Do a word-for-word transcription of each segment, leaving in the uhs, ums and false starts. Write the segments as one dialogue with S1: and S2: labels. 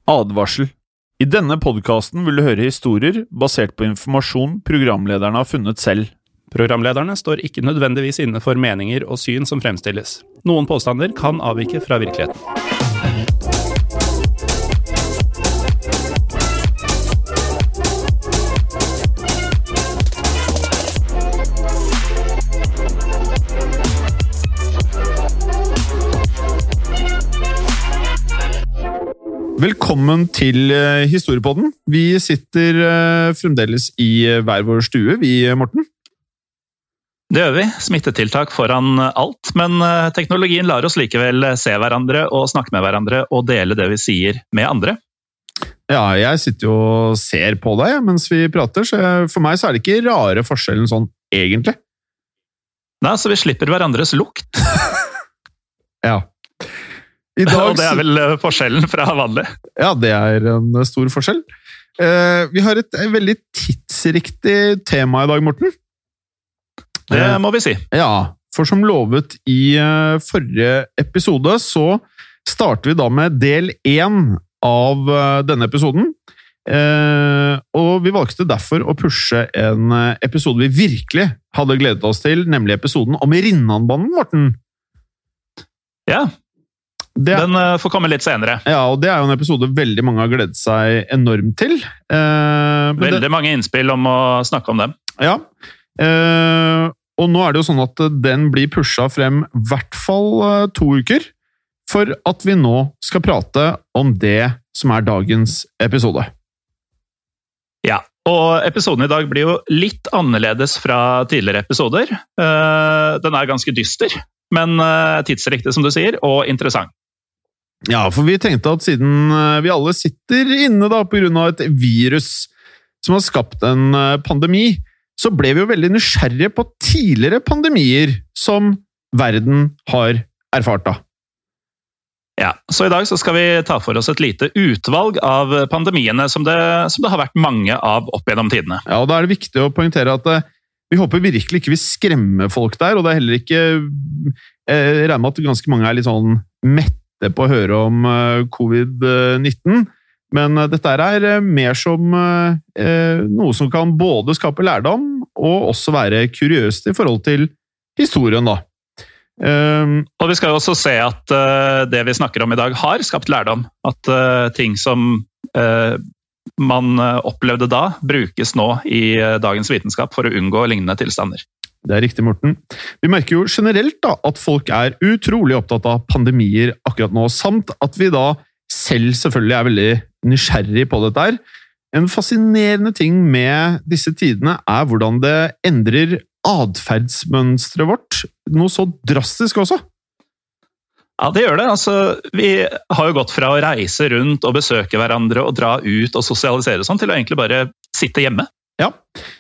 S1: Advarsel. I denne podcasten vil du høre historier basert på informasjon programlederne har funnet selv.
S2: Programlederne står ikke nødvendigvis inne for meninger og syn som fremstilles. Noen påstander kan avvike fra virkeligheten.
S1: Velkommen til uh, Historiepodden. Vi sitter uh, fremdeles i uh, hver vår stue, vi, Morten.
S3: Det gjør vi. Smittetiltak foran alt, men uh, teknologien lar oss likevel se hverandre og snakke med hverandre og dele det vi sier med andre.
S1: Ja, jeg sitter jo og ser på deg mens vi prater, så jeg, for meg så er det ikke rare forskjellen sånn, egentlig.
S3: Nei, så vi slipper hverandres lukt.
S1: Ja. I dag,
S3: og det er vel forskjellen fra vanlig.
S1: Ja, det er en stor forskjell. Eh, vi har et veldig tidsriktig tema i dag, Morten.
S3: Det må vi si.
S1: Ja, for som lovet i uh, forrige episode, så starter vi da med del én av uh, denne episoden. Eh, og vi valgte derfor å pushe en episode vi virkelig hadde gledet oss til, nemlig episoden om Rinnanbanen, Morten.
S3: Ja, Det, Den uh, får komme litt senere.
S1: Ja, og det er jo en episode veldig mange har gledet seg enormt til. Eh,
S3: veldig
S1: det,
S3: mange innspill om å snakke om dem.
S1: Ja, eh, og nå er det jo sånn at den blir pushet frem i hvert fall uh, to uker, for at vi nå skal prate om det som er dagens episode.
S3: Ja, og episoden i dag blir jo litt annerledes fra tidligere episoder. Eh, den er ganske dyster, men uh, tidsriktig som du sier, og interessant.
S1: Ja, for vi tenkte at siden vi alle sitter inne da på grunn av et virus som har skapt en pandemi, så ble vi jo veldig nysgjerrige på tidligere pandemier som verden har erfart da.
S3: Ja, så i dag så skal vi ta for oss et lite utvalg av pandemiene som det, som det har vært mange av opp gjennom tidene.
S1: Ja, og da er det viktig å poengtere at vi håper virkelig ikke vi skremmer folk der, og det er heller ikke jeg regner med at ganske mange er litt sånn mette på å høre om covid nitten, men dette er mer som eh, noe som kan både skape lærdom og også være kuriøst i forhold til historien da. Um,
S3: og vi skal jo også se at uh, det vi snakker om i dag har skapt lærdom, at uh, ting som uh, man opplevde da, brukes nå i uh, dagens vitenskap for å unngå lignende tilstander.
S1: Det er riktig, Morten. Vi merker jo generelt da, at folk er utrolig opptatt av pandemier akkurat nå, samt at vi da selv selvfølgelig er veldig nysgjerrig på dette her. En fascinerende ting med disse tidene er hvordan det endrer adferdsmønstret vårt, noe så drastisk også.
S3: Ja, det gjør det. Altså, vi har jo gått fra å reise rundt og besøke hverandre og dra ut og sosialisere sånn, til å egentlig bare sitte hjemme.
S1: Ja,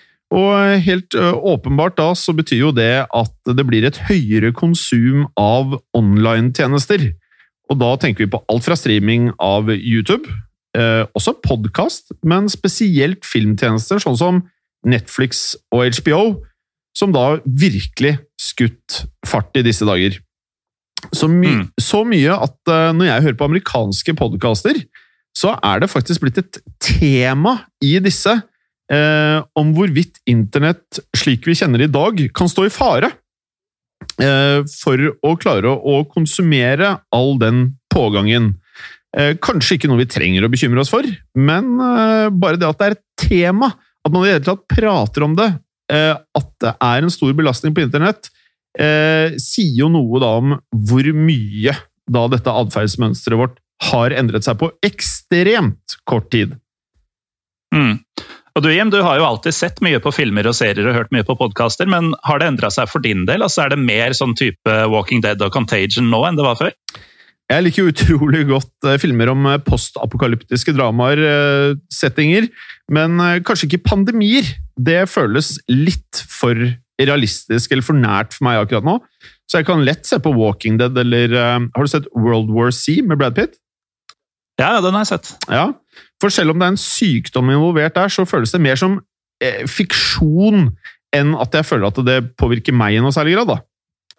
S1: og helt åpenbart da så betyr jo det at det blir et høyere konsum av online-tjenester. Og da tenker vi på alt fra streaming av YouTube, eh, også podcast, men spesielt filmtjenester sånn som Netflix og H B O, som da virkelig skutt fart i disse dager. Så, my mm. så mye at uh, når jeg hører på amerikanske podcaster, så er det faktisk blitt et tema i disse Eh, om hvorvidt internett, slik vi kjenner i dag, kan stå i fare eh, for å klare å, å konsumere all den pågangen. Eh, kanskje ikke noe vi trenger å bekymre oss for, men eh, bare det at det er et tema, at man i det hele tatt prater om det, eh, at det er en stor belastning på internett, eh, sier jo noe da om hvor mye da dette adferdsmønstret vårt har endret seg på ekstremt kort tid.
S3: Mm. Og du, Jim, du har jo alltid sett mye på filmer og serier og hørt mye på podcaster, men har det endret seg for din del? Altså, er det mer sånn type Walking Dead og Contagion nå enn det var før?
S1: Jeg liker utrolig godt filmer om postapokalyptiske dramaer, settinger, men kanskje ikke pandemier. Det føles litt for realistisk eller for nært for meg akkurat nå. Så jeg kan lett se på Walking Dead, eller har du sett World War Z med Brad Pitt?
S3: Ja, den har jeg sett.
S1: Ja, for selv om det er en sykdom involvert der, så føles det mer som eh, fiksjon enn at jeg føler at det påvirker meg i noe særlig grad da.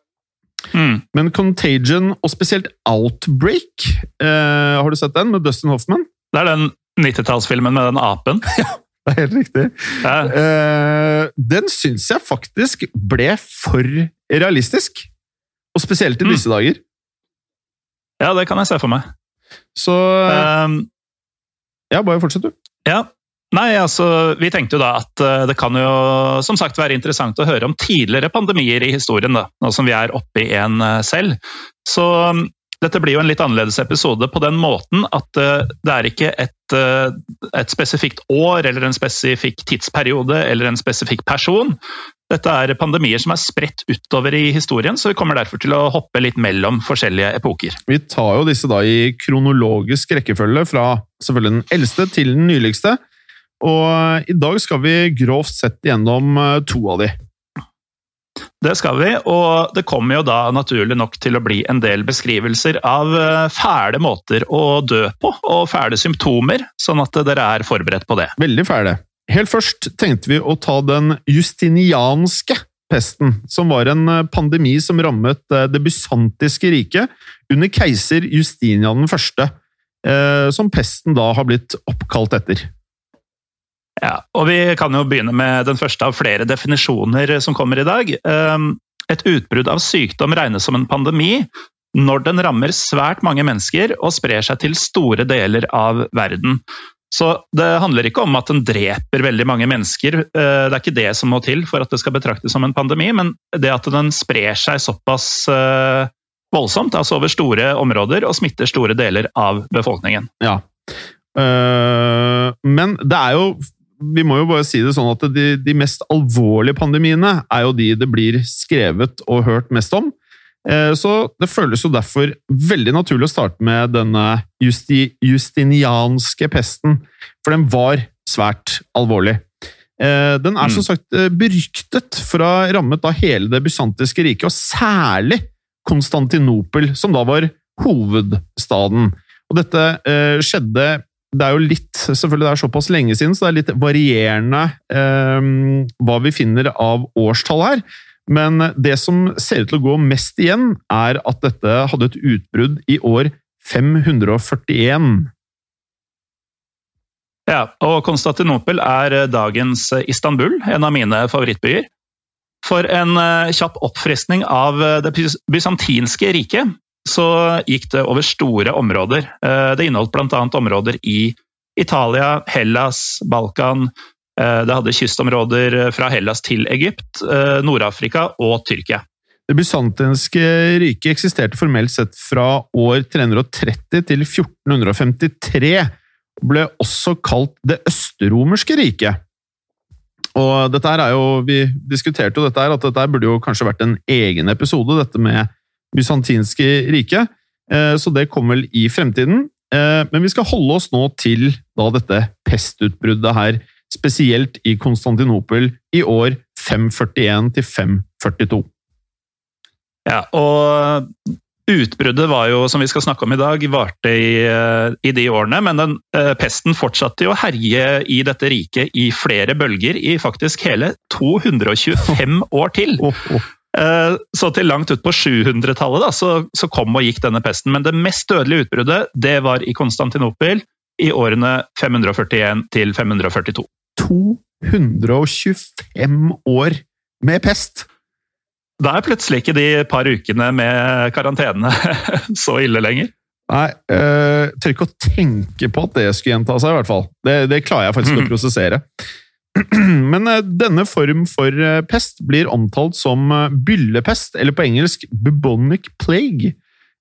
S3: Mm.
S1: Men Contagion, og spesielt Outbreak, eh, har du sett den med Dustin Hoffman?
S3: Det er den nittitallsfilmen med den apen.
S1: Ja, det er helt riktig.
S3: Ja.
S1: Uh, den synes jeg faktisk ble for realistisk. Og spesielt i disse mm. dager.
S3: Ja, det kan jeg se for meg.
S1: Så um, ja, bare fortsett du.
S3: Ja, nei, altså, vi tenkte jo da at uh, det kan jo som sagt være interessant å høre om tidligere pandemier i historien, da, nå som vi er oppe i en uh, selv. Så um, dette blir jo en litt annerledes episode på den måten at uh, det er ikke et, uh, et spesifikt år eller en spesifikk tidsperiode eller en spesifikk person. Dette er pandemier som er spredt utover i historien, så vi kommer derfor til å hoppe litt mellom forskjellige epoker.
S1: Vi tar jo disse da i kronologisk rekkefølge fra selvfølgelig den eldste til den nyligste, og i dag skal vi grovt sett gjennom to av de.
S3: Det skal vi, og det kommer jo da naturlig nok til å bli en del beskrivelser av fæle måter å dø på, og fæle symptomer, sånn at dere er forberedt på det.
S1: Veldig fæle. Helt først tenkte vi å ta den justinianske pesten, som var en pandemi som rammet det bysantiske riket under keiser Justinian den første, som pesten da har blitt oppkalt etter.
S3: Ja, og vi kan jo begynne med den første av flere definisjoner som kommer i dag. Et utbrudd av sykdom regnes som en pandemi når den rammer svært mange mennesker og sprer seg til store deler av verden. Så det handler ikke om at den dreper veldig mange mennesker, det er ikke det som må til for at det skal betraktes som en pandemi, men det at den sprer seg såpass voldsomt, altså over store områder, og smitter store deler av befolkningen.
S1: Ja, men det er jo, vi må jo bare si det sånn at de, de mest alvorlige pandemiene er jo de det blir skrevet og hørt mest om. Så det føles jo derfor veldig naturlig å starte med denne justi, justinianske pesten, for den var svært alvorlig. Den er som sagt beryktet for å ha rammet da hele det bysantiske riket, og særlig Konstantinopel, som da var hovedstaden. Og dette skjedde, det er jo litt, selvfølgelig det er såpass lenge siden, så det er litt varierende hva vi finner av årstall her. Men det som ser ut til å gå mest igjen, er at dette hadde et utbrudd i år fem hundre førtien.
S3: Ja, og Konstantinopel er dagens Istanbul, en av mine favorittbyer. For en kjapp oppfriskning av det bysantinske riket, så gikk det over store områder. Det inneholdt blant annet områder i Italia, Hellas, Balkan. Det hadde kystområder fra Hellas til Egypt, Nord-Afrika og Tyrkia.
S1: Det bysantinske riket eksisterte formelt sett fra år tre hundre tretti til fjorten femtitre, og ble også kalt det østromerske riket. Og dette her er jo, vi diskuterte jo dette her, at dette her burde jo kanskje vært en egen episode, dette med bysantinske riket, så det kom vel i fremtiden. Men vi skal holde oss nå til da dette pestutbruddet her, spesielt i Konstantinopel i år fem førtien til fem førtito.
S3: Ja, og utbruddet var jo, som vi skal snakke om i dag, varte i, i de årene, men den eh, pesten fortsatte jo å herje i dette riket i flere bølger i faktisk hele to hundre tjuefem år til. Oh, oh. Eh, så til langt ut på sju hundretallet da, så, så kom og gikk denne pesten, men det mest dødelige utbruddet, det var i Konstantinopel i årene fem hundre førtien til fem hundre førtito.
S1: to hundre tjuefem år med pest.
S3: Da er plutselig ikke de par ukene med karantene så ille lenger.
S1: Nei, jeg tør ikke å tenke på at det skulle gjenta seg i hvert fall. Det, det klarer jeg faktisk mm. å prosessere. Men denne form for pest blir omtalt som byllepest, eller på engelsk bubonic plague.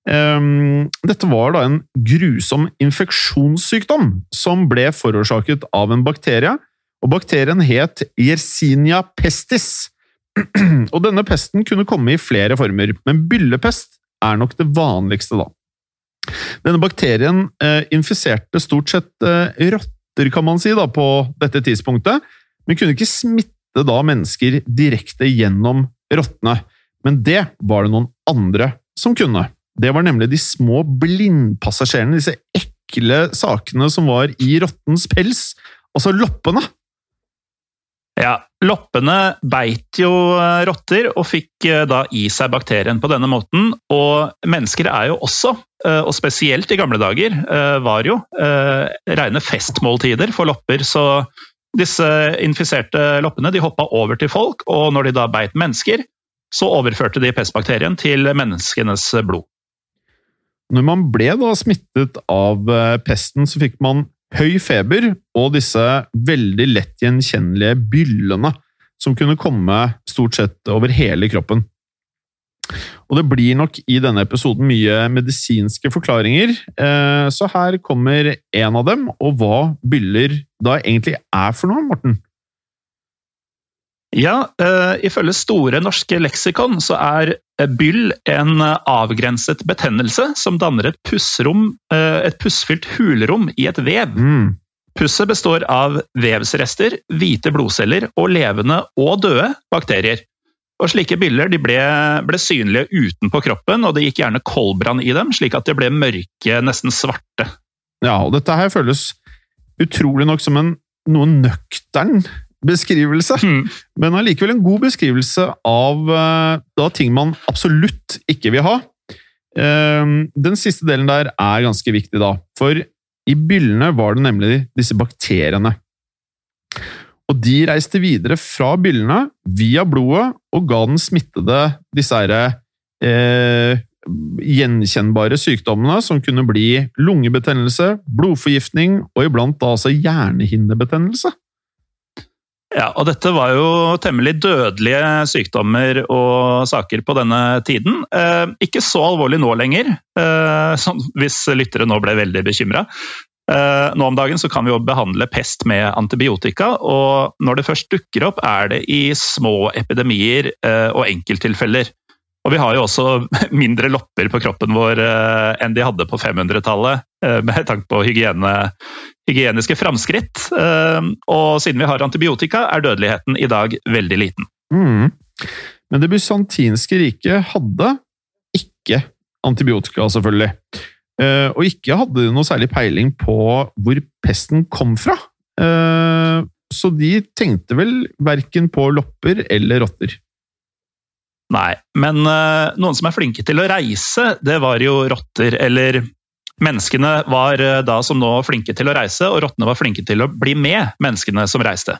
S1: Dette var da en grusom infeksjonssykdom som ble forårsaket av en bakterie, og bakterien het Yersinia pestis. Og denne pesten kunne komme i flere former, men byllepest er nok det vanligste da. Denne bakterien eh, infiserte stort sett eh, rotter, kan man si, da, på dette tidspunktet, men kunne ikke smitte da mennesker direkte gjennom rottene. Men det var det noen andre som kunne. Det var nemlig de små blindpassasjerene, disse ekle sakene som var i rottens pels, altså loppene.
S3: Ja, loppene beit jo rotter og fikk da i seg bakterien på denne måten, og mennesker er jo også, og spesielt i gamle dager, var jo rene festmåltider for lopper, så disse infiserte loppene de hoppet over til folk, og når de da beit mennesker, så overførte de pestbakterien til menneskenes blod.
S1: Når man ble da smittet av pesten, så fikk man høy feber og disse veldig lett gjenkjennelige byllene som kunne komme stort sett over hele kroppen. Og det blir nok i denne episoden mye medisinske forklaringer, så her kommer en av dem, og hva byller da egentlig er for noe, Morten?
S3: Ja, uh, ifølge Store norske leksikon så er byll en avgrenset betennelse som danner et pussrom, uh, et pussfylt hulrom i et vev.
S1: Mm.
S3: Pusset består av vevsrester, hvite blodceller og levende og døde bakterier. Og slike byller de ble, ble synlige utenpå kroppen, og det gikk gjerne koldbrann i dem, slik at de ble mørke, nesten svarte.
S1: Ja, og dette her føles utrolig nok som en noe nøktern beskrivelse, mm. men allikevel en god beskrivelse av uh, da ting man absolutt ikke vil ha. Uh, den siste delen der er ganske viktig da, for i byllene var det nemlig disse bakteriene. Og de reiste videre fra byllene via blodet og ga den smittede disse her, uh, gjenkjennbare sykdommene som kunne bli lungebetennelse, blodforgiftning og iblant da altså hjernehinnebetennelse.
S3: Ja, og dette var jo temmelig dødelige sykdommer og saker på denne tiden. Eh, ikke så alvorlig nå lenger, eh, sånn, hvis lyttere nå ble veldig bekymret. Eh, nå om dagen så kan vi jo behandle pest med antibiotika, og når det først dukker opp er det i små epidemier eh, og enkelttilfeller. Og vi har jo også mindre lopper på kroppen vår eh, enn de hadde på femhundretallet, eh, med tanke på hygiene, hygieniske framskritt. Eh, og siden vi har antibiotika, er dødeligheten i dag veldig liten.
S1: Mm. Men det bysantinske riket hadde ikke antibiotika, selvfølgelig. Eh, og ikke hadde de noe særlig peiling på hvor pesten kom fra. Eh, så de tenkte vel hverken på lopper eller rotter.
S3: Nei, men uh, noen som er flinke til å reise, det var jo rotter, eller menneskene var uh, da som nå flinke til å reise, og rottene var flinke til å bli med menneskene som reiste.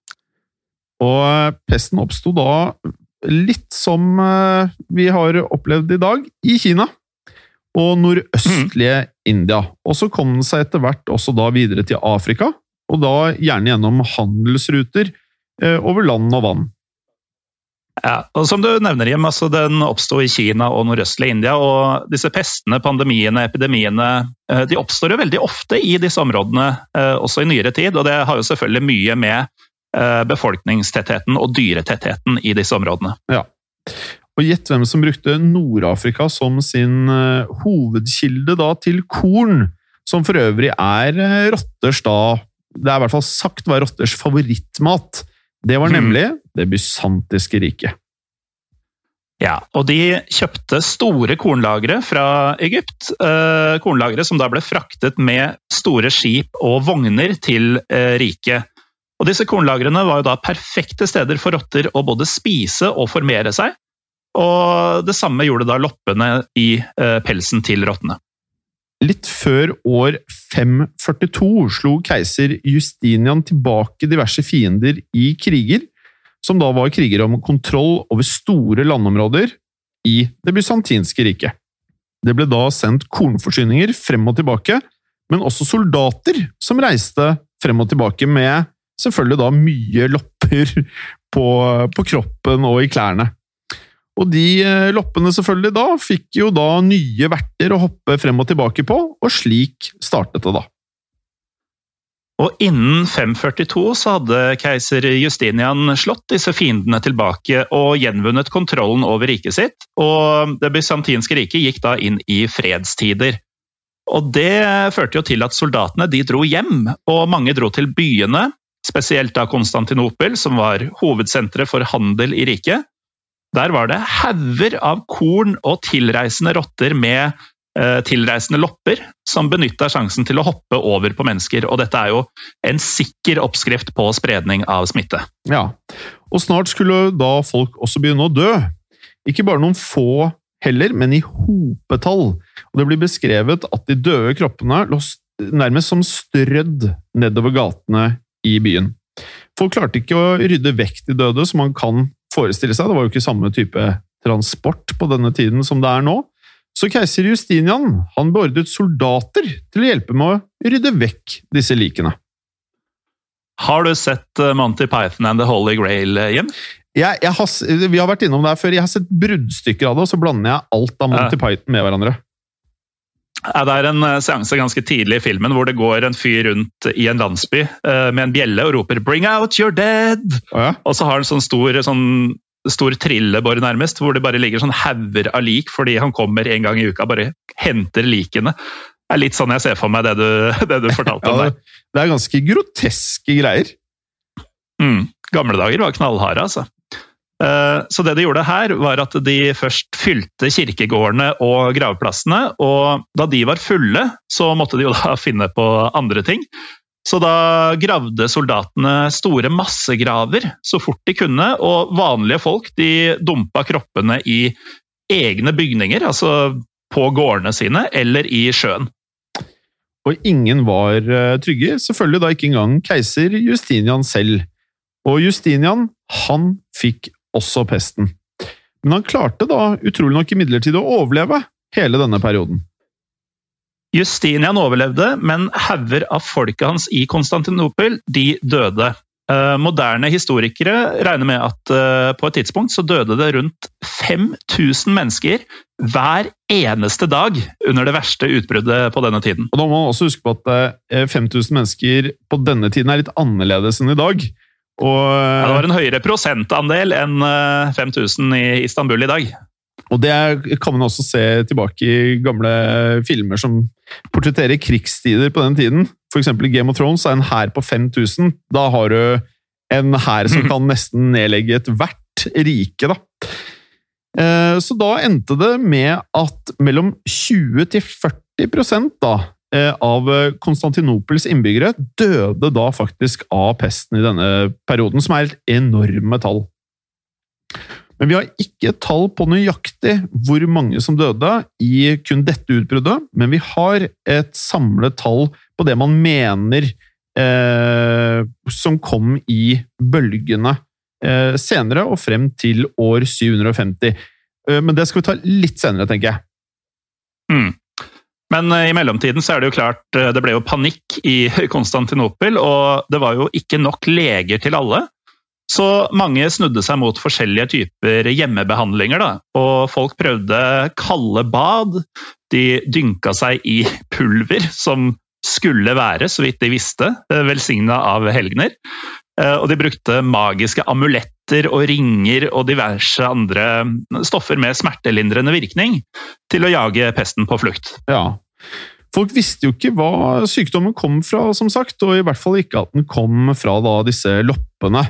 S1: Og uh, pesten oppstod da litt som uh, vi har opplevd i dag, i Kina og nordøstlige mm. India. Og så kom den seg etter hvert også da videre til Afrika, og da gjerne gjennom handelsruter uh, over land og vann.
S3: Ja, og som du nevner, Jim, altså den oppstod i Kina og nordøstlige India, og disse pestene, pandemiene, epidemiene, de oppstår jo veldig ofte i disse områdene, også i nyere tid, og det har jo selvfølgelig mye med befolkningstettheten og dyretettheten i disse områdene.
S1: Ja, og gjett hvem som brukte Nord-Afrika som sin hovedkilde da til korn, som for øvrig er rotters da, det er i hvert fall sagt var rotters favorittmat. Det var nemlig det bysantiske riket.
S3: Ja, og de kjøpte store kornlagre fra Egypt, eh, kornlagre som da ble fraktet med store skip og vogner til eh, riket. Og disse kornlagrene var jo da perfekte steder for rotter å både spise og formere seg, og det samme gjorde da loppene i eh, pelsen til rottene.
S1: Litt før år fem førtito slo keiser Justinian tilbake diverse fiender i kriger, som da var kriger om kontroll over store landområder i det bysantinske riket. Det ble da sendt kornforsyninger frem og tilbake, men også soldater som reiste frem og tilbake med selvfølgelig da mye lopper på, på kroppen og i klærne. Og de loppene selvfølgelig da fikk jo da nye verter å hoppe frem og tilbake på, og slik startet det da.
S3: Og innen fem førtito så hadde keiser Justinian slått disse fiendene tilbake og gjenvunnet kontrollen over riket sitt, og det bysantinske riket gikk da inn i fredstider. Og det førte jo til at soldatene de dro hjem, og mange dro til byene, spesielt da Konstantinopel, som var hovedsenteret for handel i riket. Der var det hauger av korn og tilreisende rotter med tilreisende lopper som benyttet sjansen til å hoppe over på mennesker, og dette er jo en sikker oppskrift på spredning av smitte.
S1: Ja, og snart skulle da folk også begynne å dø. Ikke bare noen få heller, men i hopetall. Og det blir beskrevet at de døde kroppene lå nærmest som strødd nedover gatene i byen. Folk klarte ikke å rydde vekk de døde, som man kan forestille seg. Det var jo ikke samme type transport på denne tiden som det er nå. Så keiser Justinian, han beordret soldater til å hjelpe med å rydde vekk disse likene.
S3: Har du sett Monty Python and the Holy Grail, Jim?
S1: Jeg, jeg har, vi har vært innom det her før. Jeg har sett bruddstykker av det, og så blander jeg alt av Monty ja. Python med hverandre.
S3: Ja, det er en seanse ganske tidlig i filmen, hvor det går en fyr rundt i en landsby med en bjelle og roper «Bring out your dead!»
S1: ja.
S3: Og så har han sånn stor... Sånn stor trillebår nærmest, hvor det bare ligger sånn hauger av lik, fordi han kommer en gang i uka, bare henter likene. Det er litt sånn jeg ser for meg det du, det du fortalte om
S1: ja,
S3: der.
S1: Det er ganske groteske greier.
S3: Mm, gamle dager var knallharde, altså. Så det de gjorde her, var at de først fylte kirkegårdene og gravplassene, og da de var fulle, så måtte de jo da finne på andre ting. Så da gravde soldatene store massegraver så fort de kunne, og vanlige folk de dumpa kroppene i egne bygninger, altså på gårdene sine, eller i sjøen.
S1: Og ingen var trygge, selvfølgelig da ikke engang keiser Justinian selv. Og Justinian, han fikk også pesten. Men han klarte da utrolig nok imidlertid å overleve hele denne perioden.
S3: Justinian overlevde, men hauger av folket hans i Konstantinopel, de døde. Eh, moderne historikere regner med at eh, på et tidspunkt så døde det rundt fem tusen mennesker hver eneste dag under det verste utbruddet på denne tiden.
S1: Og da må man også huske på at eh, fem tusen mennesker på denne tiden er litt annerledes enn i dag. Og,
S3: ja, det var en høyere prosentandel enn eh, fem tusen i Istanbul i dag.
S1: Og det kan man også se tilbake i gamle filmer som portretterer krigstider på den tiden. For eksempel i Game of Thrones er en hær på fem tusen. Da har du en hær som kan nesten nedlegge et hvert rike, da. Så da endte det med at mellom tjue til førti prosent da, av Konstantinopels innbyggere døde da faktisk av pesten i denne perioden, som er et enorme tall. Men vi har ikke tall på nøyaktig hvor mange som døde i kun dette utbruddet, men vi har et samlet tall på det man mener eh, som kom i bølgene eh, senere og frem til år syv hundre og femti. Eh, men det skal vi ta litt senere, tenker jeg.
S3: Mm. Men i mellomtiden så er det jo klart, det ble jo panikk i Konstantinopel, og det var jo ikke nok leger til alle. Så mange snudde seg mot forskjellige typer hjemmebehandlinger, da. Og folk prøvde kalde bad, de dynka seg i pulver, som skulle være, så vidt de visste, velsignet av helgener. Og de brukte magiske amuletter og ringer og diverse andre stoffer med smertelindrende virkning til å jage pesten på flukt.
S1: Ja, folk visste jo ikke hva sykdommen kom fra, som sagt, og i hvert fall ikke at den kom fra da, disse loppene.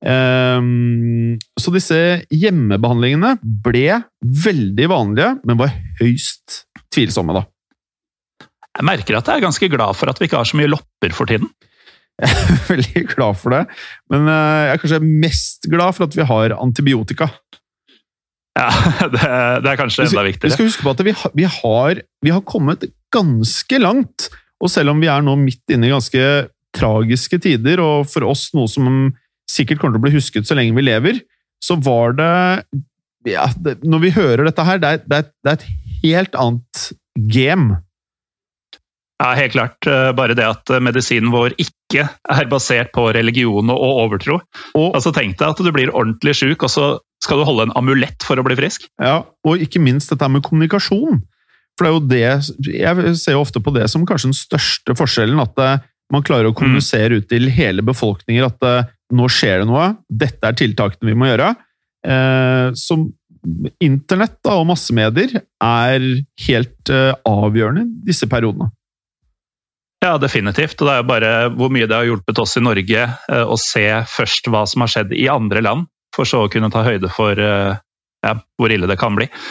S1: Um, så disse hjemmebehandlingene ble veldig vanlige, men var høyst tvilsomme da.
S3: Jeg merker at jeg er ganske glad for at vi ikke har så mye lopper for tiden.
S1: Jeg er veldig glad for det, men jeg er kanskje mest glad for at vi har antibiotika.
S3: Ja, det, det er kanskje enda viktigere.
S1: Vi skal huske på at vi har, vi, har, vi har kommet ganske langt, og selv om vi er nå midt inne i ganske tragiske tider, og for oss noe som sikkert kommer til å bli husket så lenge vi lever, så var det, ja, det når vi hører dette her, det er, det er, det er et helt annet game.
S3: Ja, helt klart. Bare det at medisinen vår ikke er basert på religion og overtro. Og, altså tenk deg at du blir ordentlig syk, og så skal du holde en amulett for å bli frisk.
S1: Ja, og ikke minst dette med kommunikasjon. For det er jo det, jeg ser jo ofte på det som kanskje den største forskjellen, at man klarer å kommunisere ut til hele befolkninger at nå skjer det noe, dette er tiltakene vi må gjøre. Eh, som internett da, og massemedier er helt eh, avgjørende i disse periodene.
S3: Ja, definitivt. Og det er jo bare hvor mye det har hjulpet oss i Norge eh, å se først hva som har skjedd i andre land, for så å kunne ta høyde for eh, ja, hvor ille det kan bli.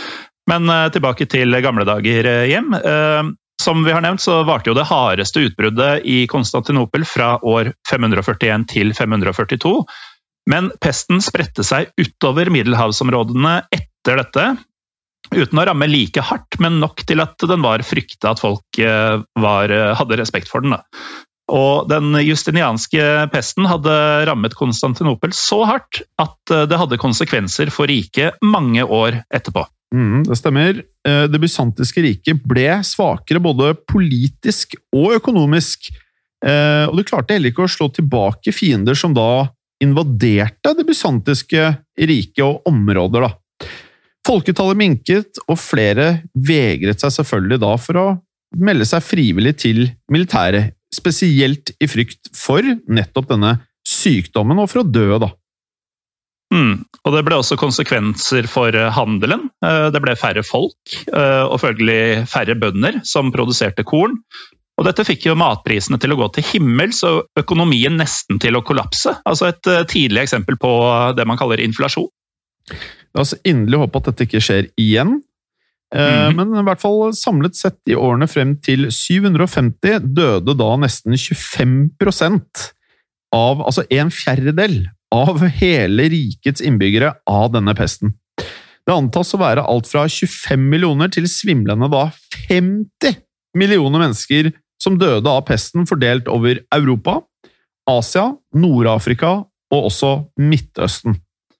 S3: Men tilbake til gamle dager, Jim. Som vi har nevnt, så varte jo det hardeste utbruddet i Konstantinopel fra år fem hundre førtien til fem hundre førtito. Men pesten spredte seg utover middelhavsområdene etter dette, uten å ramme like hardt, men nok til at den var fryktet at folk var, hadde respekt for den. Da. Og den justinianske pesten hadde rammet Konstantinopel så hardt at det hadde konsekvenser for riket mange år etterpå.
S1: Mm, det stemmer. Det bysantiske riket ble svakere både politisk og økonomisk, og det klarte heller ikke å slå tilbake fiender som da invaderte det bysantiske riket og områder. Da. Folketallet minket, og flere vegret seg selvfølgelig da for å melde seg frivillig til militæret, spesielt i frykt for nettopp denne sykdommen og for å dø da.
S3: Mm. Og det ble også konsekvenser for handelen. Det ble færre folk, og følgelig færre bønder som produserte korn. Og dette fikk jo matprisene til å gå til himmels, og økonomien nesten til å kollapse. Altså et tidlig eksempel på det man kaller inflasjon.
S1: La oss inderlig håpe at dette ikke skjer igjen. Mm. Men i hvert fall samlet sett i årene frem til syv hundre femti døde da nesten tjuefem prosent av, altså en fjerdedel av hele rikets innbyggere av denne pesten. Det antas å være alt fra tjuefem millioner til svimlende da femti millioner mennesker som døde av pesten fordelt over Europa, Asia, Nord-Afrika og også Midtøsten.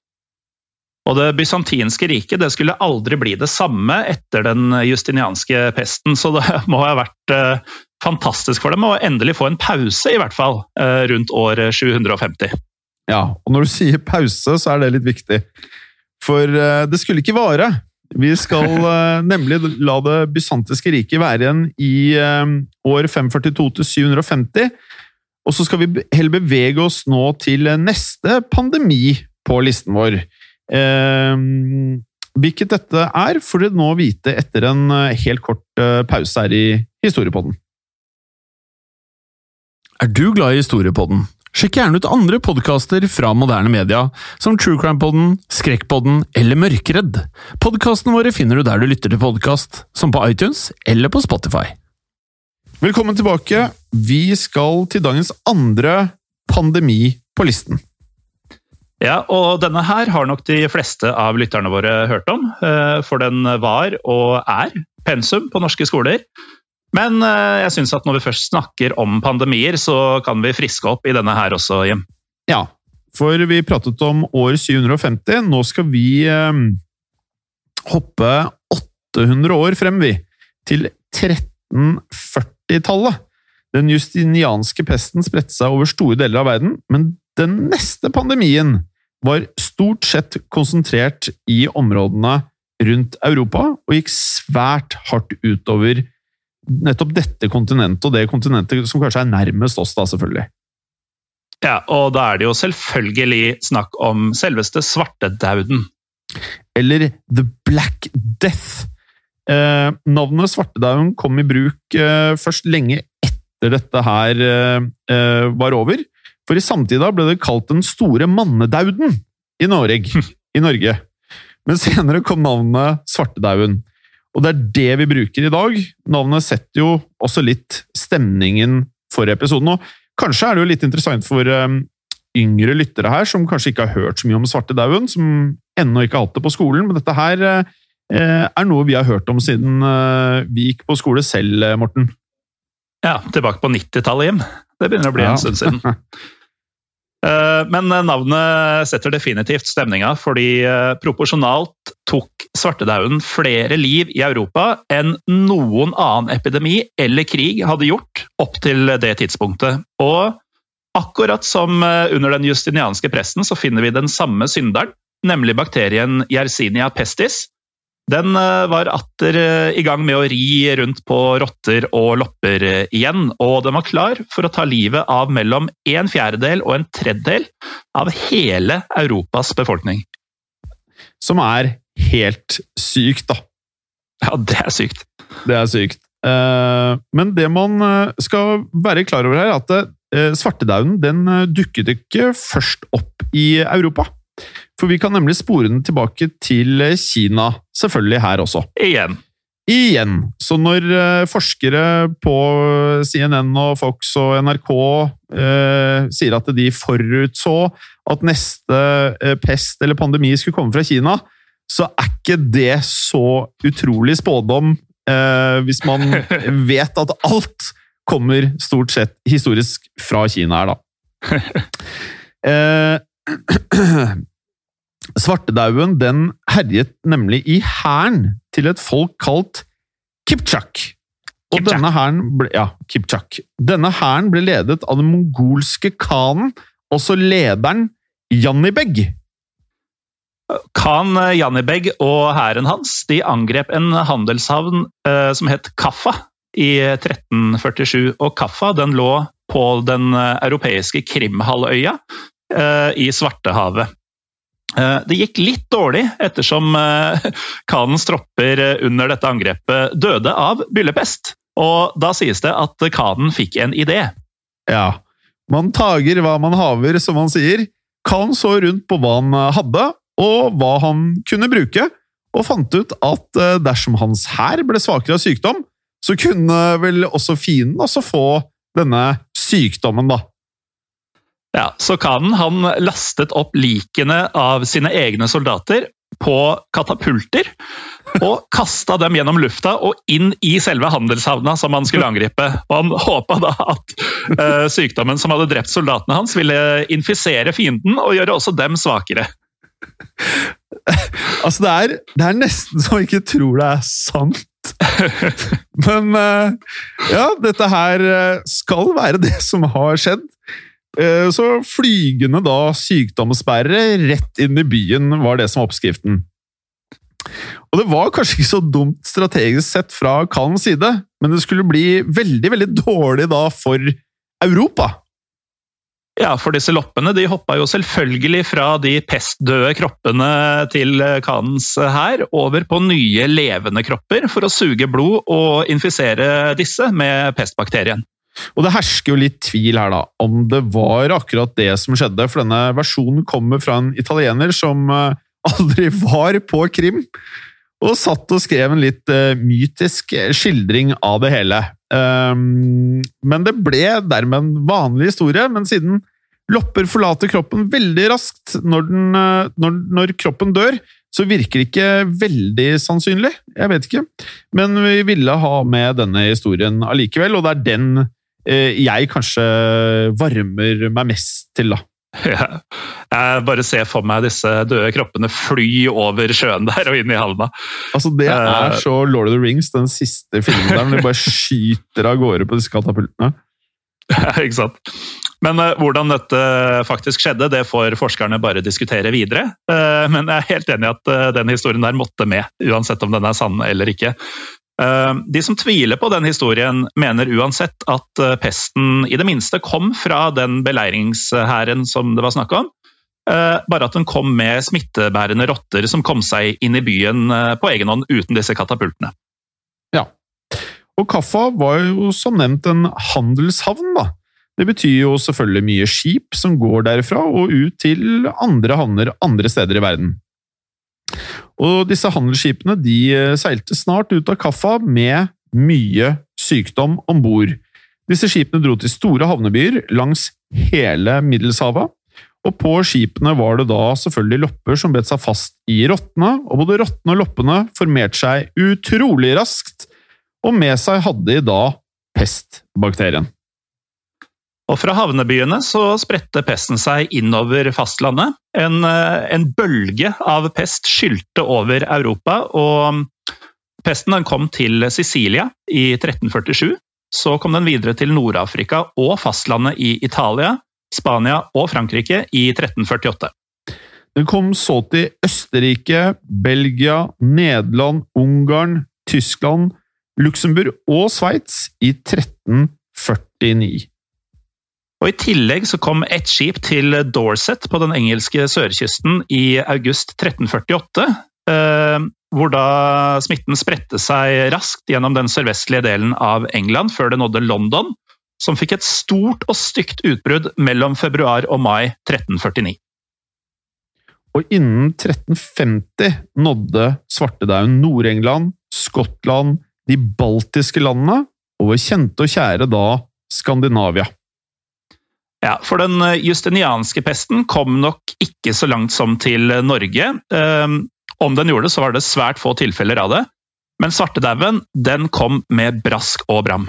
S1: Og det bysantinske riket det skulle aldri bli det samme etter den justinianske pesten, så det må ha vært eh, fantastisk for dem å endelig få en pause i hvert fall eh, rundt år sju hundre femti. Ja, og når du sier pause, så er det litt viktig. For uh, det skulle ikke vare. Vi skal uh, nemlig la det bysantiske riket være igjen i uh, år fem førtito til syv hundre femti, og så skal vi heller bevege oss nå til neste pandemi på listen vår. Uh, hvilket dette er, får dere nå vite etter en uh, helt kort uh, pause her i Historiepodden.
S4: Er du glad i Historiepodden? Sjekk gjerne ut andre podcaster fra moderne media, som True Crime Podden, Skrekkpodden eller Mørkredd. Podcastene våre finner du der du lytter til podcast, som på iTunes eller på Spotify.
S1: Velkommen tilbake. Vi skal til dagens andre pandemi på listen.
S3: Ja, og denne her har nok de fleste av lytterne våre hørt om, for den var og er pensum på norske skoler. Men jeg synes at når vi først snakker om pandemier, så kan vi friske opp i denne her også, Jim.
S1: Ja, for vi pratet om år syv hundre femti. Nå skal vi eh, hoppe åtte hundre år frem, vi, til tretten førti-tallet. Den justinianske pesten spredte seg over store deler av verden, men den neste pandemien var stort sett konsentrert i områdene rundt Europa, og gikk svært hardt utover nettopp dette kontinentet, og det kontinentet som kanskje er nærmest oss da, selvfølgelig.
S3: Ja, og da er det jo selvfølgelig snakk om selveste svartedauden.
S1: Eller The Black Death. Eh, navnet svartedauden kom i bruk eh, først lenge etter dette her eh, var over, for i samtida ble det kalt den store mannedauden i Norge. I Norge. Men senere kom navnet svartedauden. Og det er det vi bruker i dag. Navnet setter jo også litt stemningen for episoden. Og kanskje er det jo litt interessant for um, yngre lyttere her, som kanskje ikke har hørt så mye om svartedauden, som ennå ikke har hatt det på skolen. Men dette her uh, er noe vi har hørt om siden uh, vi gikk på skole selv, Morten.
S3: Ja, tilbake på nittitallet, Jim. Det begynner å bli ja. en stund siden. Men navnet setter definitivt stemninga, fordi proporsjonalt tok svartedauden flere liv i Europa enn noen annen epidemi eller krig hadde gjort opp til det tidspunktet. Og akkurat som under den justinianske presten så finner vi den samme synderen, nemlig bakterien Yersinia pestis. Den var atter i gang med å ri rundt på rotter og lopper igjen, og den var klar for å ta livet av mellom en fjerdedel og en tredjedel av hele Europas befolkning.
S1: Som er helt sykt, da.
S3: Ja, det er sykt.
S1: Det er sykt. Men det man skal være klar over her, er at svartedauden den dukket ikke først opp i Europa. For vi kan nemlig spore den tilbake til Kina, selvfølgelig her også.
S3: Igjen.
S1: Igjen. Så når uh, forskere på C N N og Fox og N R K uh, sier at de forutså at neste uh, pest eller pandemi skulle komme fra Kina, så er ikke det så utrolig spådom uh, hvis man vet at alt kommer stort sett historisk fra Kina her, da. uh, Svartedauden, den herjet nemlig i hæren til et folk kalt Kipchak. Og
S3: Kipchak.
S1: denne hæren ble, ja, Kipchak. Denne hæren ble ledet av den mongolske khanen, også lederen Janibeg.
S3: Khan Janibeg og hæren hans, de angrep en handelshavn eh, som het Kaffa i tretten førtisju, og Kaffa den lå på den europeiske Krimhalvøya eh, i Svartehavet. Det gikk litt dårlig ettersom khanens tropper under dette angrepet døde av byllepest. Og da sies det at khanen fikk en idé.
S1: Ja, man tager hva man haver, som man sier. Khan så rundt på hva han hadde, og hva han kunne bruke, og fant ut at dersom hans hær ble svakere av sykdom, så kunne vel også fienden også få denne sykdommen, da.
S3: Ja, så khanen han lastet opp likene av sine egne soldater på katapulter og kastet dem gjennom lufta og inn i selve handelshavna som han skulle angripe. Og han håpet da at uh, sykdommen som hadde drept soldatene hans ville infisere fienden og gjøre også dem svakere.
S1: Altså det er, det er nesten så jeg ikke tror det er sant. Men uh, ja, dette her skal være det som har skjedd. Så flygende da sykdomsbærere rett inn i byen var det som var oppskriften. Og det var kanskje ikke så dumt strategisk sett fra Khanens side, men det skulle bli veldig, veldig dårlig da for Europa.
S3: Ja, for disse loppene, de hoppet jo selvfølgelig fra de pestdøde kroppene til Khanens hær over på nye levende kropper for å suge blod og infisere disse med pestbakterien.
S1: Og det hersker jo litt tvil her da, om det var akkurat det som skjedde, for denne versjonen kommer fra en italiener som aldri var på Krim, og satt og skrev en litt uh, mytisk skildring av det hele. Um, men det ble dermed en vanlig historie, men siden lopper forlater kroppen veldig raskt når, den, uh, når, når kroppen dør, så virker det ikke veldig sannsynlig, jeg vet ikke. Men vi ville ha med denne historien allikevel, og det er den jeg kanskje varmer meg mest til, da.
S3: Ja. Jeg bare ser for meg disse døde kroppene fly over sjøen der og inn i havna.
S1: Altså, det er så Lord of the Rings, den siste filmen der, når de bare skyter av gårde på disse katapultene.
S3: Ja, ikke sant? Men uh, hvordan dette faktisk skjedde, det får forskerne bare diskutere videre. Uh, men jeg er helt enig i at uh, den historien der måtte med, uansett om den er sann eller ikke. De som tviler på den historien mener uansett at pesten i det minste kom fra den beleiringshæren som det var snakk om, bare at den kom med smittebærende rotter som kom seg inn i byen på egen hånd uten disse katapultene.
S1: Ja, og Kaffa var jo som nevnt en handelshavn da. Det betyr jo selvfølgelig mye skip som går derfra og ut til andre havner andre steder i verden. Og disse handelsskipene de seilte snart ut av Kaffa med mye sykdom ombord. Disse skipene dro til store havnebyer langs hele Middelshavet, og på skipene var det da selvfølgelig lopper som bet seg fast i rottene, og både rottene og loppene formerte seg utrolig raskt, og med seg hadde de da pestbakterien.
S3: Og fra havnebyene så spredte pesten seg innover fastlandet. En, en bølge av pest skylte over Europa, og pesten den kom til Sicilia i tretten førtisju. Så kom den videre til Nord-Afrika og fastlandet i Italia, Spania og Frankrike i tretten førtiåtte.
S1: Den kom så til Østerrike, Belgia, Nederland, Ungarn, Tyskland, Luxembourg og Sveits i tretten førtini.
S3: Og i tillegg så kom et skip til Dorset på den engelske sørkysten i august tretten førtiåtte, eh, hvor da smitten spredte seg raskt gjennom den sørvestlige delen av England før det nådde London, som fikk et stort og stygt utbrudd mellom februar og mai tretten førtini.
S1: Og innen tretten femti nådde svartedauden Nord-England, Skottland, de baltiske landene, og vår kjente og kjære da Skandinavia.
S3: Ja, for den justinianske pesten kom nok ikke så langt som til Norge. Um, om den gjorde det, så var det svært få tilfeller av det. Men svartedauden, den kom med brask og bram.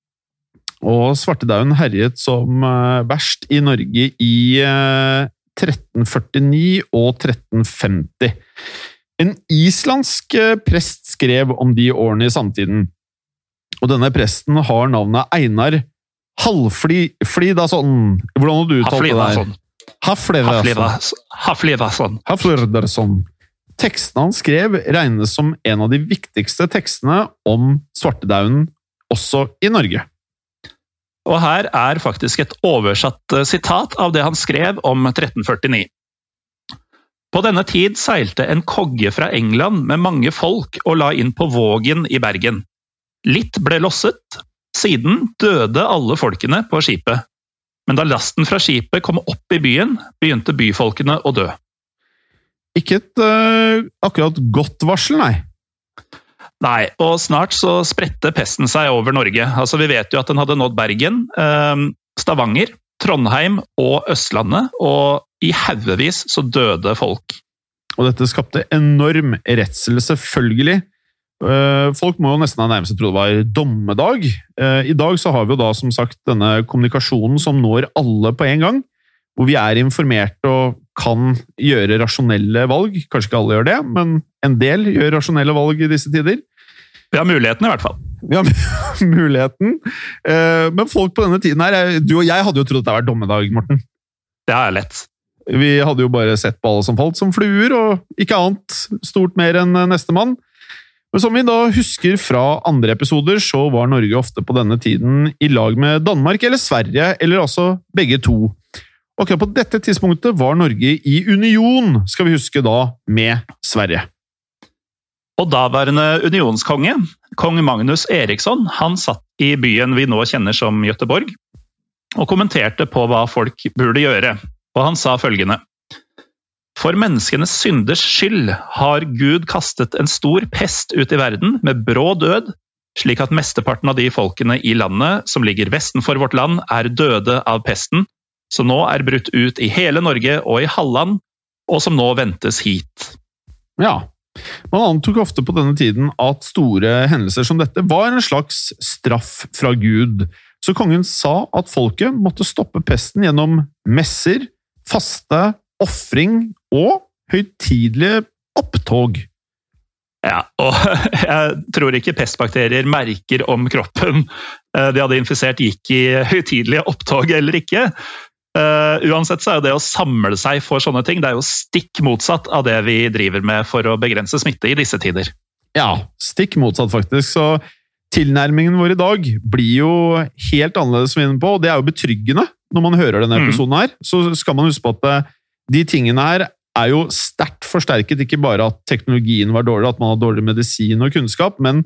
S1: Og svartedauden herjet som uh, verst i Norge i uh, tretten førtini og tretten femti. En islandsk uh, prest skrev om de årene i samtiden. Og denne presten har navnet Einar Hallflidason. Hvordan har du uttalt det der?
S3: Haflidason. Haflidason.
S1: Haflidason. Teksten han skrev regnes som en av de viktigste tekstene om svartedauden også i Norge.
S3: Og her er faktisk et oversatt sitat av det han skrev om tretten førtini. På denne tid seilte en kogge fra England med mange folk og la inn på Vågen i Bergen. Litt ble losset, siden døde alle folkene på skipet. Men da lasten fra skipet kom opp i byen, begynte byfolkene å dø.
S1: Ikke et uh, akkurat godt varsel, nei.
S3: Nei, og snart så spredte pesten seg over Norge. Altså, vi vet jo at den hadde nådd Bergen, eh, Stavanger, Trondheim og Østlandet, og i haugevis så døde folk.
S1: Og dette skapte enorm redsel, selvfølgelig. Folk må jo nesten ha nærmest tro det var dommedag. I dag så har vi jo da som sagt denne kommunikasjonen som når alle på en gang, hvor vi er informert og kan gjøre rasjonelle valg. Kanskje ikke alle gjør det, men en del gjør rasjonelle valg i disse tider.
S3: Vi har muligheten i hvert fall.
S1: Vi har muligheten. Men folk på denne tiden her, du og jeg hadde jo trodd at det var dommedag, Morten.
S3: Det er lett.
S1: Vi hadde jo bare sett på alle som falt som fluer, og ikke annet stort mer enn nestemann. Men som vi da husker fra andre episoder, så var Norge ofte på denne tiden i lag med Danmark eller Sverige, eller altså begge to. Og akkurat på dette tidspunktet var Norge i union, skal vi huske da, med Sverige.
S3: Og daværende unionskonge, kong Magnus Eriksson, han satt i byen vi nå kjenner som Göteborg, og kommenterte på hva folk burde gjøre. Og han sa følgende: For menneskenes synders skyld har Gud kastet en stor pest ut i verden med brå død, slik at mesteparten av de folkene i landet som ligger vesten for vårt land er døde av pesten, som nå er brutt ut i hele Norge og i Halland, og som nå ventes hit.
S1: Ja, man antok ofte på denne tiden at store hendelser som dette var en slags straff fra Gud, så kongen sa at folket måtte stoppe pesten gjennom messer, faste, offring og høytidelige opptog.
S3: Ja, og jeg tror ikke pestbakterier merker om kroppen de hadde infisert gikk i høytidelige opptog eller ikke. Uh, uansett så er jo det å samle seg for sånne ting, det er jo stikk motsatt av det vi driver med for å begrense smitte i disse tider.
S1: Ja, stikk motsatt faktisk, så tilnærmingen vår i dag blir jo helt annerledes vi er inne på, og det er jo betryggende når man hører denne episoden her. Så skal man huske på at de tingene her er jo sterkt forsterket, ikke bare at teknologien var dårlig, at man har dårlig medisin og kunnskap, men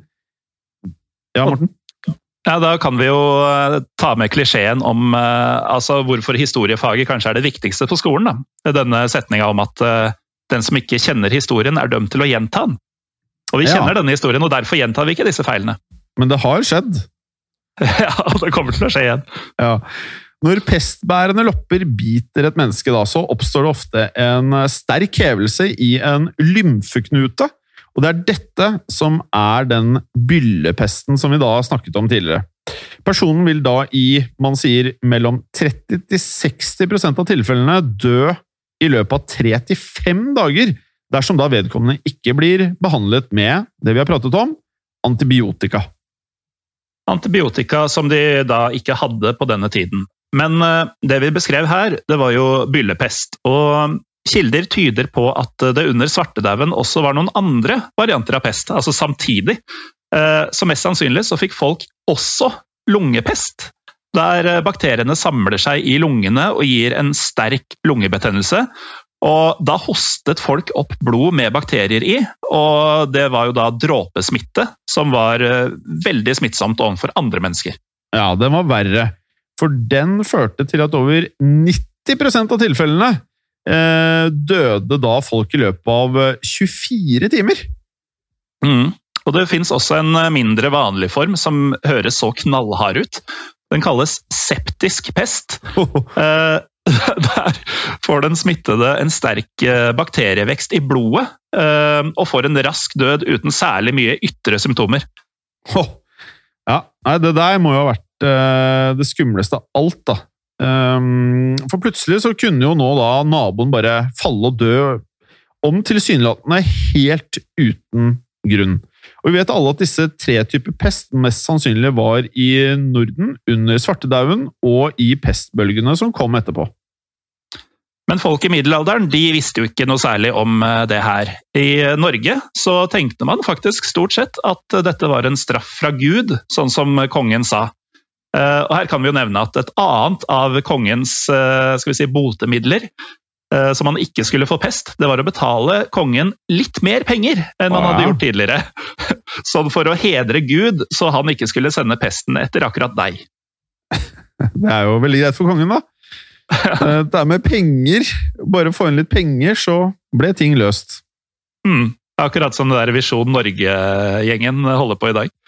S1: ja, Morten?
S3: Ja, da kan vi jo ta med klisjeen om uh, altså hvorfor historiefaget kanskje er det viktigste på skolen. Da. Denne setningen om at uh, den som ikke kjenner historien er dømt til å gjenta den. Og vi kjenner ja. denne historien, og derfor gjentar vi ikke disse feilene.
S1: Men det har skjedd.
S3: Ja, og det kommer til å skje igjen.
S1: Ja. Når pestbærende lopper biter et menneske, da, så oppstår det ofte en sterk hevelse i en lymfeknute, og det er dette som er den byllepesten som vi da har snakket om tidligere. Personen vil da i, man sier, mellom tretti til seksti prosent av tilfellene dø i løpet av tre til fem dager, dersom da vedkommende ikke blir behandlet med det vi har pratet om, antibiotika.
S3: Antibiotika som de da ikke hadde på denne tiden. Men det vi beskrev her, det var jo byllepest, og kilder tyder på at det under svartedauden også var noen andre varianter av pest, altså samtidig. Så mest sannsynlig så fikk folk også lungepest, der bakteriene samler seg i lungene og gir en sterk lungebetennelse, og da hostet folk opp blod med bakterier i, og det var jo da dråpesmitte, som var veldig smittsomt overfor andre mennesker.
S1: Ja, den var verre. For den førte til at over nitti prosent av tilfellene eh, døde da folk i løpet av tjuefire timer.
S3: Mm. Og det finnes også en mindre vanlig form som høres så knallhard ut. Den kalles septisk pest. Eh, der får den smittede en sterk bakterievekst i blodet, eh, og får en rask død uten særlig mye ytre symptomer.
S1: Oh. Ja, nei, det der må jo ha vært eh, det skumleste av alt, da. Um, for plutselig så kunne jo nå da naboen bare falle og dø om tilsynelatende helt uten grunn. Og vi vet alle at disse tre typer pest mest sannsynlig var i Norden under svartedauden og i pestbølgene som kom etterpå.
S3: Men folk i middelalderen de visste jo ikke noe særlig om det her. I Norge så tenkte man faktisk stort sett at dette var en straff fra Gud, sånn som kongen sa. Og her kan vi jo nevne at et annet av kongens skal vi si, botemidler, så man ikke skulle få pest, det var å betale kongen litt mer penger enn han hadde gjort tidligere. Sånn for å hedre Gud, så han ikke skulle sende pesten etter akkurat deg.
S1: Det er jo veldig greit for kongen, da. Det er med penger, bare få inn litt penger, så ble ting løst.
S3: Mm, akkurat som det der Visjon Norge-gjengen holder på i dag.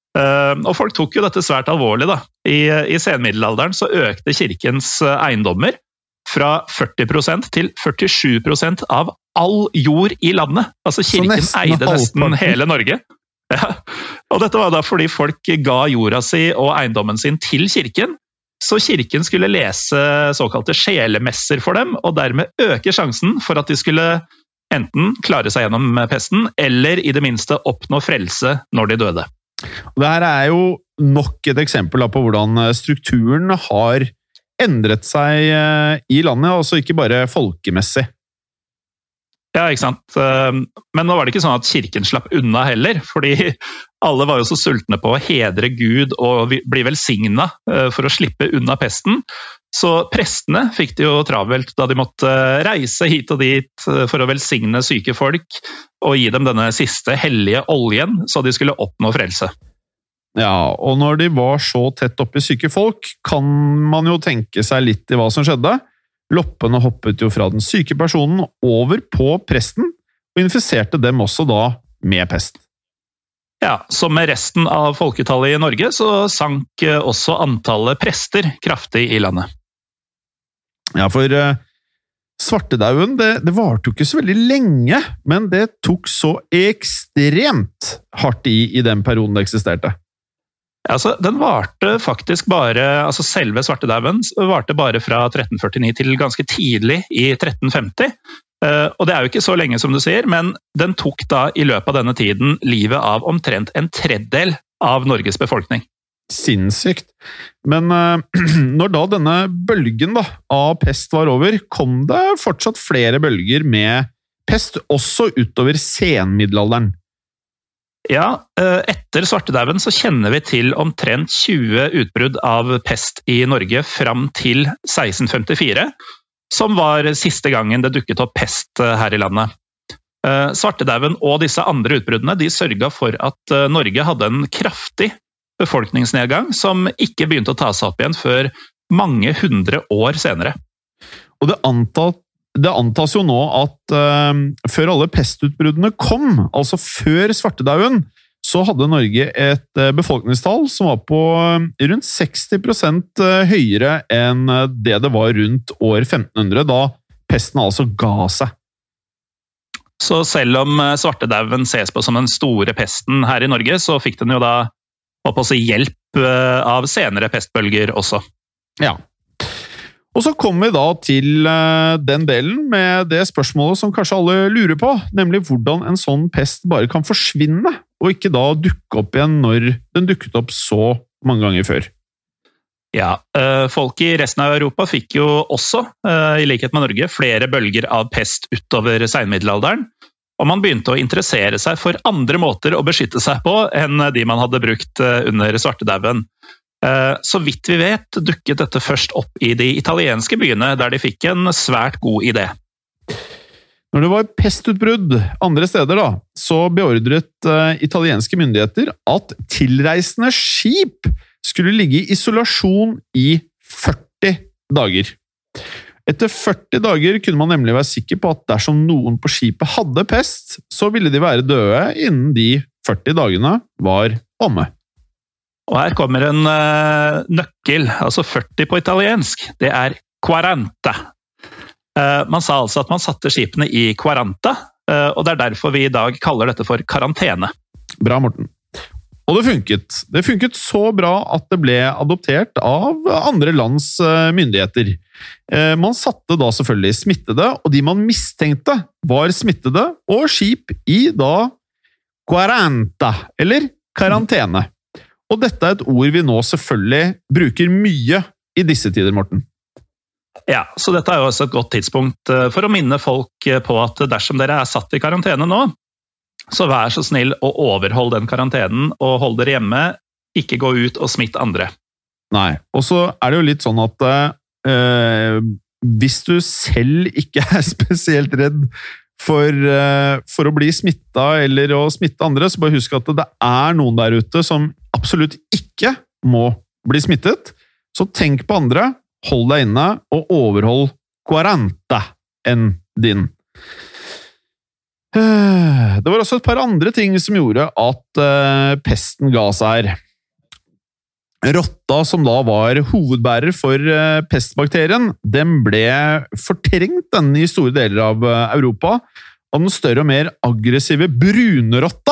S3: Og folk tok jo dette svært alvorlig, da. I, i senmiddelalderen så økte kirkens eiendommer fra førti prosent til førtisju prosent av all jord i landet. Altså kirken nesten eide nesten halvparten. Hele Norge. Ja. Og dette var da fordi folk ga jorda si og eiendommen sin til kirken, så kirken skulle lese såkalte sjelemesser for dem, og dermed øke sjansen for at de skulle enten klare seg gjennom pesten, eller i det minste oppnå frelse når de døde.
S1: Dette er jo nok et eksempel på hvordan strukturen har endret seg i landet, altså ikke bare folkemessig.
S3: Ja, ikke sant. Men nå var det ikke sånn at kirken slapp unna heller, fordi alle var jo så sultne på å hedre Gud og bli velsignet for å slippe unna pesten. Så prestene fikk det jo travelt da de måtte reise hit og dit for å velsigne syke folk og gi dem denne siste hellige oljen så de skulle oppnå frelse.
S1: Ja, og når de var så tett oppe i syke folk, kan man jo tenke seg litt i hva som skjedde. Loppene hoppet jo fra den syke personen over på presten, og infiserte dem også da med pest.
S3: Ja, som med resten av folketallet i Norge, så sank også antallet prester kraftig i landet.
S1: Ja, for uh, svartedauden, det, det varte jo ikke så veldig lenge, men det tok så ekstremt hardt i i den perioden det eksisterte.
S3: Altså, den varte faktisk bare, altså selve svartedauden varte bare fra tretten førtini til ganske tidlig i tretten femti. Og det er jo ikke så lenge som du sier, men den tok da i løpet av denne tiden livet av omtrent en tredjedel av Norges befolkning.
S1: Sinnssykt. Men når da denne bølgen da, av pest var over, kom det fortsatt flere bølger med pest også utover senmiddelalderen.
S3: Ja, etter svartedauden så kjenner vi til omtrent tjue utbrudd av pest i Norge fram til seksten femtifire, som var siste gangen det dukket opp pest her i landet. Svartedauden og disse andre utbruddene de sørget for at Norge hadde en kraftig befolkningsnedgang som ikke begynte å ta seg opp igjen før mange hundre år senere.
S1: Og det antatt Det antas jo nå at uh, før alle pestutbruddene kom, altså før svartedauden, så hadde Norge et uh, befolkningstall som var på uh, rundt seksti prosent uh, høyere enn uh, det det var rundt år femten hundre, da pesten altså ga seg.
S3: Så selv om uh, svartedauden ses på som den store pesten her i Norge, så fikk den jo da opp også hjelp uh, av senere pestbølger også.
S1: Ja. Og så kommer vi da til den delen med det spørsmålet som kanskje alle lurer på, nemlig hvordan en sånn pest bare kan forsvinne, og ikke da dukke opp igjen når den dukket opp så mange ganger før.
S3: Ja, folk i resten av Europa fikk jo også, i likhet med Norge, flere bølger av pest utover senmiddelalderen, og man begynte å interessere seg for andre måter å beskytte seg på enn de man hadde brukt under svartedauden. Så vidt vi vet, dukket dette først opp i de italienske byene, der de fikk en svært god idé.
S1: Når det var pestutbrudd andre steder, da, så beordret uh, italienske myndigheter at tilreisende skip skulle ligge i isolasjon i førti dager. Etter førti dager kunne man nemlig være sikker på at dersom noen på skipet hadde pest, så ville de være døde innen de førti dagene var omme.
S3: Og her kommer en uh, nøkkel, altså førti på italiensk. Det er quaranta. Uh, man sa altså at man satte skipene i quaranta, uh, og det er derfor vi i dag kaller dette for karantene.
S1: Bra, Morten. Og det funket. Det funket så bra at det ble adoptert av andre lands myndigheter. Man satte da selvfølgelig smittede, og de man mistenkte var smittede, og skip i da quaranta, eller karantene. Og dette er et ord vi nå selvfølgelig bruker mye i disse tider, Morten.
S3: Ja, så dette er jo også et godt tidspunkt for å minne folk på at dersom dere er satt i karantene nå, så vær så snill å overholde den karantenen og hold dere hjemme, ikke gå ut og smitt andre.
S1: Nei, og så er det jo litt sånn at eh, hvis du selv ikke er spesielt redd for, eh, for å bli smittet eller å smitte andre, så bare husk at det er noen der ute som absolutt ikke må bli smittet. Så tenk på andre, hold deg inne og overhold quaranta enn din. Det var også et par andre ting som gjorde at uh, pesten ga seg her. Rotta, som da var hovedbærer for uh, pestbakterien, den ble fortrengt den i store deler av uh, Europa av den større og mer aggressive brunrotta.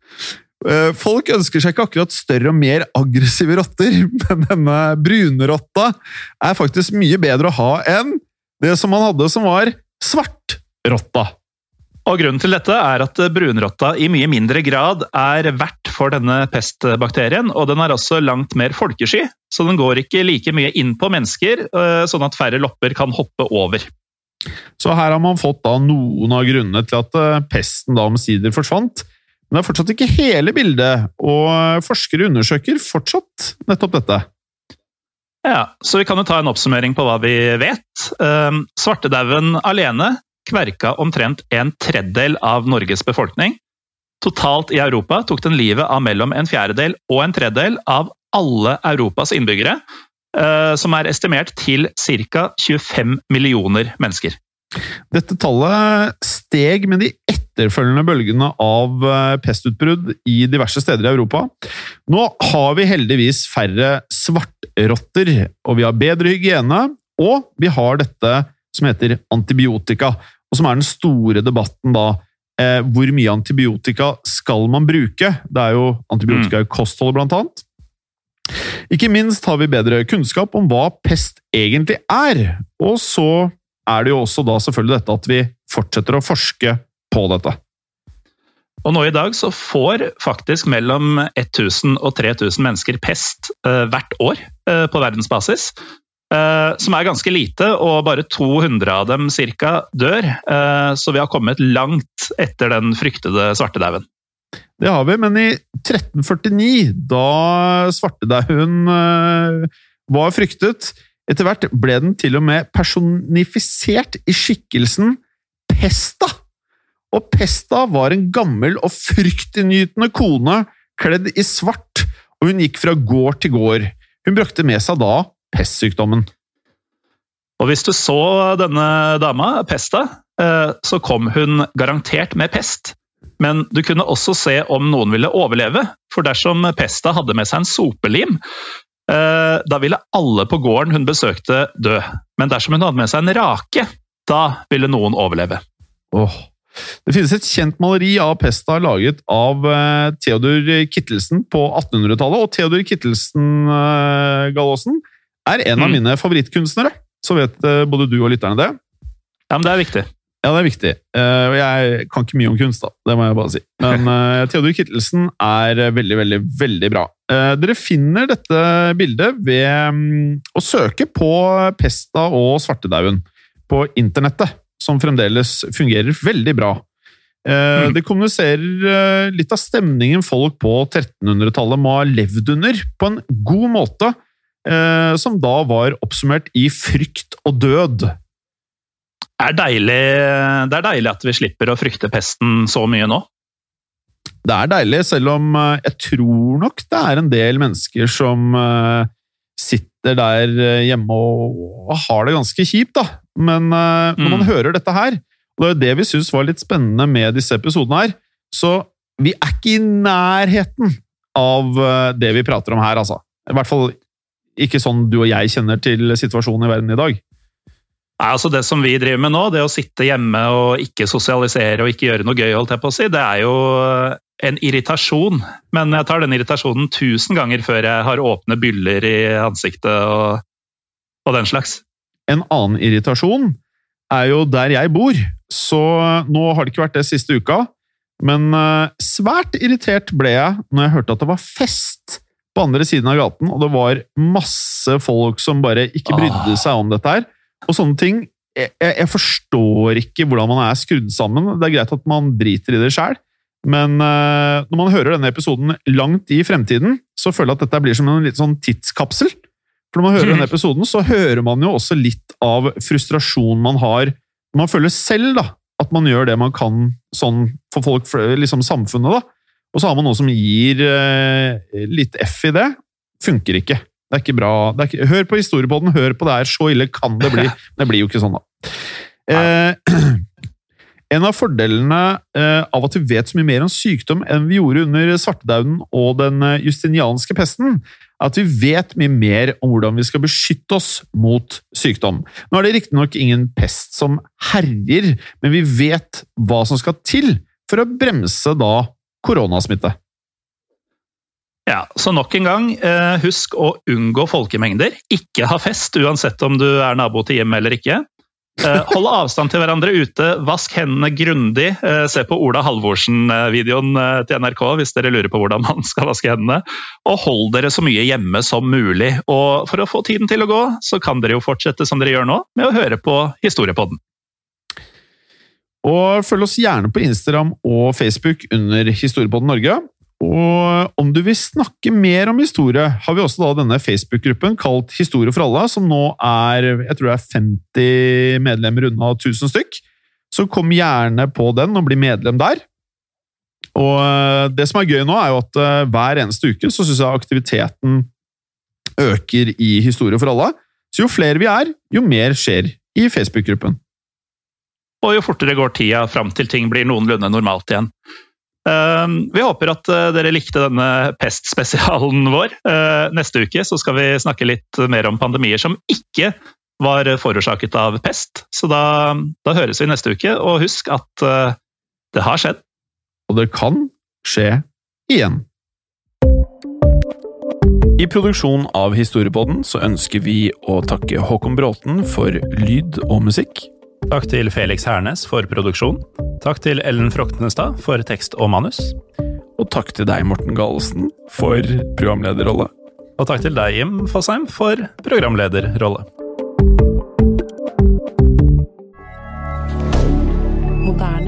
S1: Uh, folk ønsker seg ikke akkurat større og mer aggressive rotter, men denne brunrotta er faktisk mye bedre å ha enn det som man hadde som var svartrotta.
S3: Og grunnen til dette er at brunrotta i mye mindre grad er vert for denne pestbakterien, og den er også langt mer folkesky, så den går ikke like mye inn på mennesker, sånn at færre lopper kan hoppe over.
S1: Så her har man fått da noen av grunnene til at pesten da omsider forsvant, men det er fortsatt ikke hele bildet, og forskere undersøker fortsatt nettopp dette.
S3: Ja, så vi kan jo ta en oppsummering på hva vi vet. Svartedauden alene kverka omtrent en tredjedel av Norges befolkning. Totalt i Europa tok den livet av mellom en fjerdedel og en tredjedel av alle Europas innbyggere, som er estimert til ca. tjuefem millioner mennesker.
S1: Dette tallet steg med de etterfølgende bølgene av pestutbrudd i diverse steder i Europa. Nå har vi heldigvis færre svartrotter, og vi har bedre hygiene, og vi har dette som heter antibiotika, og som er den store debatten da, eh, hvor mye antibiotika skal man bruke? Det er jo antibiotika i kosthold blant annet. Ikke minst har vi bedre kunnskap om hva pest egentlig er, og så er det jo også da selvfølgelig dette at vi fortsetter å forske på dette.
S3: Og nå i dag så får faktisk mellom tusen og tre tusen mennesker pest eh, hvert år eh, på verdensbasis, Uh, som er ganske lite, og bare to hundre av dem cirka dør, uh, så vi har kommet langt etter den fryktede svartedauden.
S1: Det har vi, men i tretten førtini, da svartedauden uh, var fryktet, etter hvert ble den til og med personifisert i skikkelsen Pesta. Og Pesta var en gammel og fryktinngytende kone kledd i svart, og hun gikk fra gård til gård. Hun brakte med seg da pestsykdommen.
S3: Og hvis du så denne dama, Pesta, så kom hun garantert med pest. Men du kunne også se om noen ville overleve, for dersom Pesta hadde med seg en sopelim, da ville alle på gården hun besøkte dø. Men dersom hun hadde med seg en rake, da ville noen overleve.
S1: Åh. Det finnes et kjent maleri av Pesta laget av Theodor Kittelsen på attenhundretallet, og Theodor Kittelsen, Gallosen, er en av mm. mine favorittkunstnere. Så vet både du og lytterne det.
S3: Ja, men det er viktig.
S1: Ja, det er viktig. Og jeg kan ikke mye om kunst, da. Det må jeg bare si. Men uh, Theodor Kittelsen er veldig, veldig, veldig bra. Uh, dere finner dette bildet ved um, å søke på Pesta og svartedauden på internettet, som fremdeles fungerer veldig bra. Uh, mm. Det kommuniserer uh, litt av stemningen folk på trettenhundretallet må ha levd under på en god måte, uh, som da var oppsummert i frykt og død.
S3: Det er deilig, det er deilig at vi slipper å frykte pesten så mye nå.
S1: Det er deilig, selv om jeg tror nok det er en del mennesker som sitter der hjemme og har det ganske kjipt, da. men uh, når man
S3: Mm.
S1: hører dette her, og det er det vi synes var litt spennende med disse episodene her, så vi er ikke i nærheten av uh, det vi prater om her, altså. I hvert fall ikke sånn du og jeg kjenner til situasjonen i verden i dag.
S3: Nei, altså Det som vi driver med nå, det å sitte hjemme og ikke sosialisere og ikke gjøre noe gøy, holdt jeg på å si, det er jo en irritasjon. Men jeg tar den irritasjonen tusen ganger før jeg har åpne byller i ansiktet og, og den slags.
S1: En annen irritasjon er jo der jeg bor, så nå har det ikke vært det siste uka, men uh, svært irritert ble jeg når jeg hørte at det var fest på andre siden av gaten, og det var masse folk som bare ikke brydde seg om dette her. Og sånne ting, jeg, jeg forstår ikke hvordan man er skrudd sammen. Det er greit at man driter i det selv, men uh, når man hører denne episoden langt i fremtiden, så føler jeg at dette blir som en litt sånn tidskapsel. For når man hører denne episoden, så hører man jo også litt av frustrasjon man har. Man føler selv da, at man gjør det man kan sånn for folk, for liksom samfunnet da. Og så har man noe som gir uh, litt F i det. Funker ikke. Det er ikke bra. Det er ikke, hør på historiepodden, hør på det her. Så ille kan det bli. Det blir jo ikke sånn da. Eh, en av fordelene eh, av at vi vet så mye mer om sykdom enn vi gjorde under svartedauden og den justinianske pesten, er at vi vet mye mer om hvordan vi skal beskytte oss mot sykdom. Nå er det riktig nok ingen pest som herjer, men vi vet hva som skal til for å bremse da koronasmitte.
S3: Ja, så nok en gang, eh, husk å unngå folkemengder. Ikke ha fest, uansett om du er nabo til hjem eller ikke. Eh, hold avstand til hverandre ute, vask hendene grundig. Eh, se på Ola Halvorsen-videoen eh, til N R K hvis dere lurer på hvordan man skal vaske hendene. Og hold dere så mye hjemme som mulig. Og for å få tiden til å gå, så kan dere jo fortsette som dere gjør nå, med å høre på Historiepodden.
S1: Og følg oss gjerne på Instagram og Facebook under Historiepodden Norge. Og om du vil snakke mer om historie, har vi også da denne Facebook-gruppen kalt Historie for alle, som nå er, jeg tror det er femti medlemmer unna tusen stykk. Så kom gjerne på den og bli medlem der. Og det som er gøy nå er jo at hver eneste uke så synes jeg aktiviteten øker i Historie for alle. Så jo flere vi er, jo mer skjer i Facebook-gruppen.
S3: Og jo fortere går tida fram til ting blir noenlunde normalt igjen. Vi håper at dere likte denne pestspesialen vår. Neste uke så skal vi snakke litt mer om pandemier som ikke var forårsaket av pest. Så da, da høres vi neste uke, og husk at det har skjedd.
S1: Og det kan skje igjen. I produksjon av Historiepodden så ønsker vi å takke Håkon Bråten for lyd og musikk.
S2: Takk til Felix Hernes for produksjon. Takk til Ellen Froktenestad for tekst og manus.
S1: Og takk til deg, Morten Galesen, for programlederrolle.
S2: Og takk til deg, Jim Fosheim, for programlederrolle.
S5: Moderne